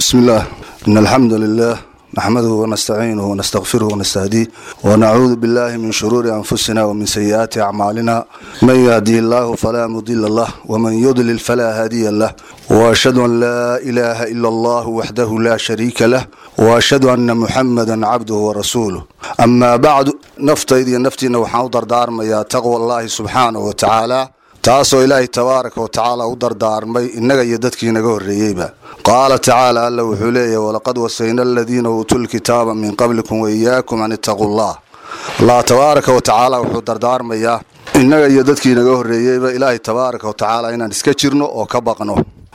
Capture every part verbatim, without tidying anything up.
بسم الله إن الحمد لله نحمده ونستعينه ونستغفره ونستهديه ونعوذ بالله من شرور أنفسنا ومن سيئات أعمالنا من يهدي الله فلا مضل له ومن يضلل فلا هادي له وأشهد أن لا إله إلا الله وحده لا شريك له وأشهد أن محمدا عبده ورسوله أما بعد نفتيدي نفتينا وحاضر دار ما تقوى الله سبحانه وتعالى taasoo ilaahay tabaaraka wa tacaala u dardaarmay innaga iyo dadkii naga horreeyeyba qaala tacaala alla wuxuu leeyahay walaqad wasayna aladiina uutul kitaaba min qablikum wa iyaakum an ittaqullah allah tabaaraka wa tacaala wuxuu dardaarmayaa innaga iyo dadkii naga horreeyeyba ilaahay tabaaraka wa tacaala inaan iska jirno oo ka baqno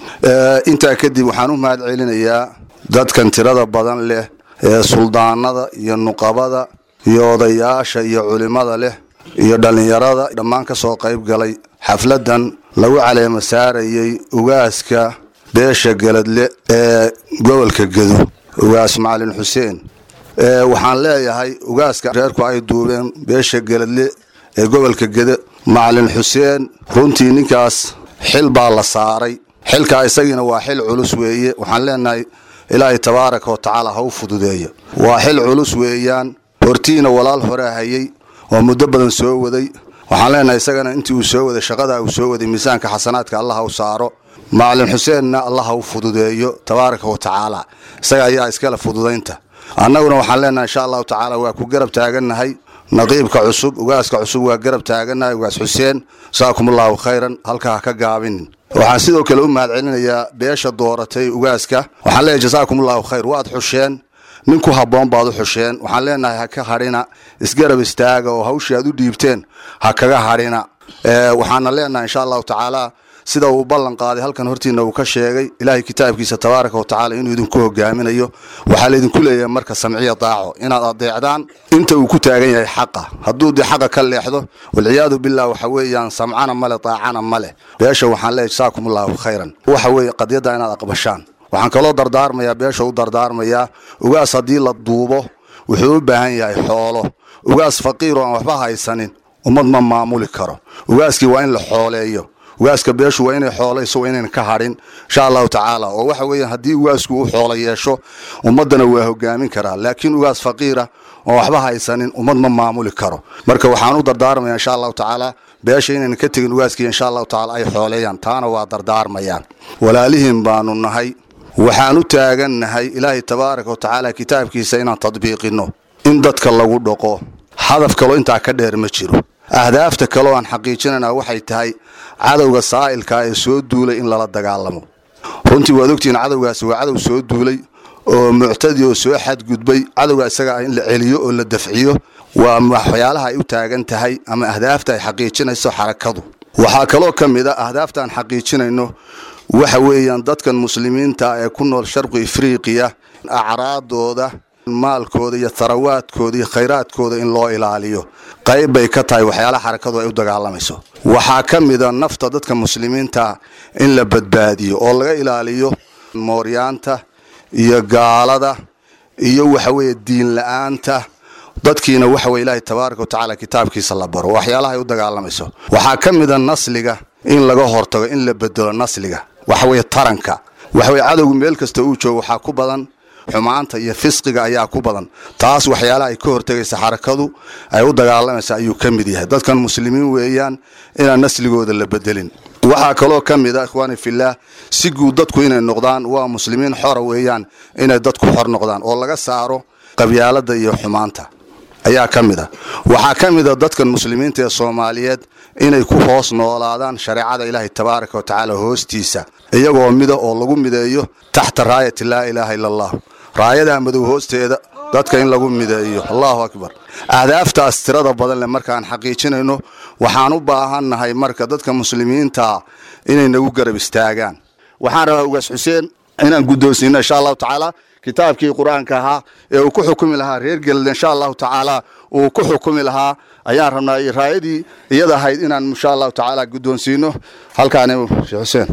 intaa kadib waxaan u mahad celinayaa dadkan tirada badan leh ee suldaanada iyo nuqabada iyo odayaasha iyo culimada leh iyo dhalinyarada dhammaan ka soo qayb galay xafladan lagu caleema saarayay ugaaska beesha galadle ee gobolka Gedo ugaas Macalin Xuseen ee waxaan leeyahay ugaaska reerku ay duubeen beesha galadle ee gobolka Gedo Macalin Xuseen runtii ninkaas xil baa la saaray xilka isagina waa xil culus weeye waxaan leenahay ilaahay tabaaraka wa tacaala ha u fududeeyo waa xil culus weeyaan hortiina walaal hore hayay oo muddo badan soo waday waxaan leenahay isagana intii uu soo waday shaqada uu soo waday miisaanka xasanaadka Allah u saaro Macalin Xuseenna Allah u fududeeyo tabaaraka wa tacaala isaga ayaa iskala fududeynta annaguna waxaan leenahay insha Allah tacaala waa ku garab taaganahay naqiibka cusub ugaaska cusub waa garab taaganahay ugaas Xuseen saakumullahu khayran halka ka gaabin waxaan sidoo kale u mahad celinayaa beesha dooratay ugaaska waxaan leeyahay jazaakumullahu khayr waad xusheen ninku haboon baad u xusheen waxaan leenahay ha ka harina isgarab istaaga oo hawsha aad u dhiibteen ha kaga harina ee waxaan leenahay insha Allah tacaala sida uu ballan qaaday halkan hortiina uu ka sheegay ilaahay kitaabkiisa tabaaraka wa tacaala inuu idinku hogaaminayo waxa la idinku leeyahay marka samciya daaco inaad adeecdaan inta uu ku taagan yahay xaqa hadduu di xaqa ka leexdo wal ciyaadu billah waxa weeyaan samcana male taacana male beesha waxaan leeyahay saakumullahu khayran waxa weey qadiyada inaad aqbashaan waxaan kaloo dardaarmayaa beesha u dardaarmayaa ugaas hadii la duubo wuxuu u baahan yahay xoolo ugaas faqiir oo aan waxba haysanin ummad ma maamuli karo ugaaskii waa in la xooleeyo ugaaska beeshu waa inay xoolayso waa inay ka harin insha Allah tacaala oo waxa weeyaan hadii ugaasku uu xoolo yeesho ummadana waa hogaamin karaa laakiin ugaas faqiira oo waxba haysanin ummad ma maamuli karo marka waxaan u dardaarmayaa insha Allah tacaala beesha inaan ka tagin ugaaskii insha Allah tacaala ay xooleeyaan taana waa dardaarmayaan walaalihiin baanu nahay waxaan u taaganahay ilaahay tabaaraka wa tacaala kitaabkiisa inaan tadbiiqino in dadka lagu dhaqo hadaf kale inta ka dheer ma jiro ahdaafta kale aan xaqiijinana waxay tahay cadawga saa'ilka ee soo duulay in lala dagaalamo runtii waad ogtiin cadawgaas waa cadow soo duulay oo muctadi oo soo xad gudbay cadawga isaga in la celiyo oo la dafciyo waa waxyaalaha ay u taagan tahay ama ahdaafta ay xaqiijinayso xarakadu waxa kale oo kamid ah ahdaafta aan xaqiijinayno waxa weeyaan dadkan muslimiinta ee ku nool sharqi Afriqiya acraadooda maalkooda iyo tharawaadkooda iyo khayraadkooda in loo ilaaliyo qayb bay ka tahay waxyaalaha xarakadu ay u dagaalamayso waxa kamid ah nafta dadka muslimiinta in la badbaadiyo oo laga ilaaliyo mooryaanta iyo gaalada iyo waxa weeye diin la'aanta dadkiina waxa weeye ilaahay tabaaraka wa tacaala kitaabkiisa la baro waxyaalaha ay u dagaalamayso waxa kamid ah nasliga in laga hortago in la bedelo nasliga waxa weeye taranka waxa weeye cadawgu meel kasta uu joogo waxa ku badan xumaanta iyo fisqiga ayaa ku badan taas waxyaalaha ay ka hortagaysa xarakadu ay u dagaalamaysa ayuu kamid yahay dadkan muslimiin weeyaan inaan nasligooda la bedelin waxa kale oo kamid ah ikhwaani fillah si guud dadku inay noqdaan waa muslimiin xor weeyaan inay dadku xor noqdaan oo laga saaro qabyaalada iyo xumaanta ayaa kamid ah waxa kamid ah dadkan muslimiinta ee Soomaaliyeed inay ku hoos noolaadaan shariicada Ilaahay tabaaraka wa tacaala hoostiisa iyagoo mida oo lagu mideeyo taxta raayati la ilaaha illa Allah raayada madow hoosteeda dadka in lagu mideeyo Allahu akbar ahdaaftaas tirada badan le markaan xaqiijinayno waxaan u baahanahay marka dadka muslimiinta inay nagu garab istaagaan waxaan rabaa ugaas Xuseen inaan gudoonsino insha Allah tacaala kitaabkii quraanka ahaa ee uu ku xukumi lahaa reer galad insha Allah tacaala uu ku xukumi lahaa ayaan rabnaa raayadii iyada ahayd inaan insha Allah tacaala gudoonsino halkaan Sheekh Xuseen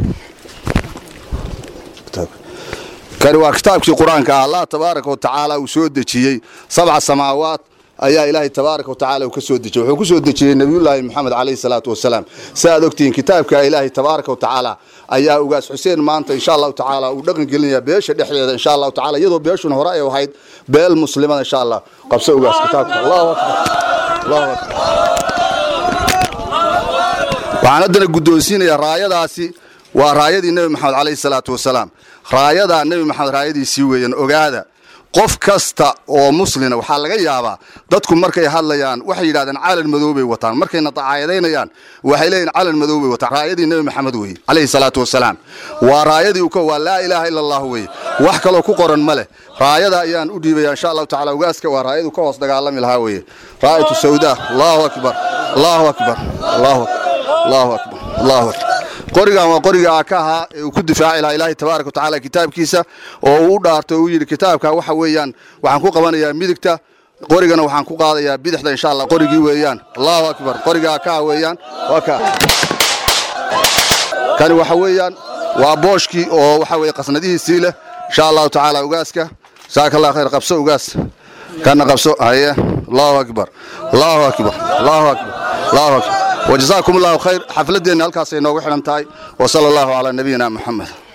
kari waa kitaabkii quraanka Allah tabaaraka wa tacaala uu soo dejiyay sab'a samaawaat ayaa ilaahay tabaaraka wa tacaala uu ka soo dejiyay wuxuu ku soo dejiyay nabiyullaahi maxamed calayhi salaatu wasalaam saad ogtiin kitaabka ilaahay tabaaraka wa tacaala ayaa ugaas xuseen maanta insha Allah tacaala uu dhaqan gelinaya beesha dhexdeeda insha Allah tacaala iyadoo beeshuna hore ay ahayd beel muslimada insha Allah qabso ugaas kitaabka Allahu akbar Allahu akbar waxaan hadana guddoonsiinaya raayadaasi waa raayadii nabi maxamed calayhi salaatu wasalaam raayada nabi maxamed raayadiisii weeyaan ogaada qof kasta oo muslina waxa laga yaabaa dadku markay hadlayaan waxay yiraahdaan calan madow bay wataan markay natacayadeynayaan waxay leeyeen calan madow bay wataan raayadii nabi maxamed weey calayhi salaatu wasalaam waa raayadii uu ka waa laa ilaaha illa allah weey wax kale ku qoran male raayada ayaan u dhiibaya insha Allah tacaala ugaaska waa raayadu ka hoos dagaalami lahaa weey raayatu sawda Allahu akbar Allahu akbar Allahu Allahu akbar Allahu akbar qoriga waa qoriga ka ahaa ee uu ku difaaci lahaa ilaahay tabaaraka wa tacaala kitaabkiisa oo uu dhaartay uu yiri kitaabka waxa weeyaan waxaan ku qabanayaa midigta qorigana waxaan ku qaadayaa bidixda insha Allah qorigii weeyaan Allahu akbar qoriga ka weeyaan waa ka kan waxa weeyaan waa booshki oo waxa weey qasnadihiisii leh insha Allah tacaala ugaaska saakallahu khayr qabso ugaas kana qabso haye Allahu akbar Allahu akbar Allahu akbar Allahu akbar وجزاكم الله خير حفلتنا هلكاس inoogu xiran tahay wa sallallahu ala nabiyina Muhammad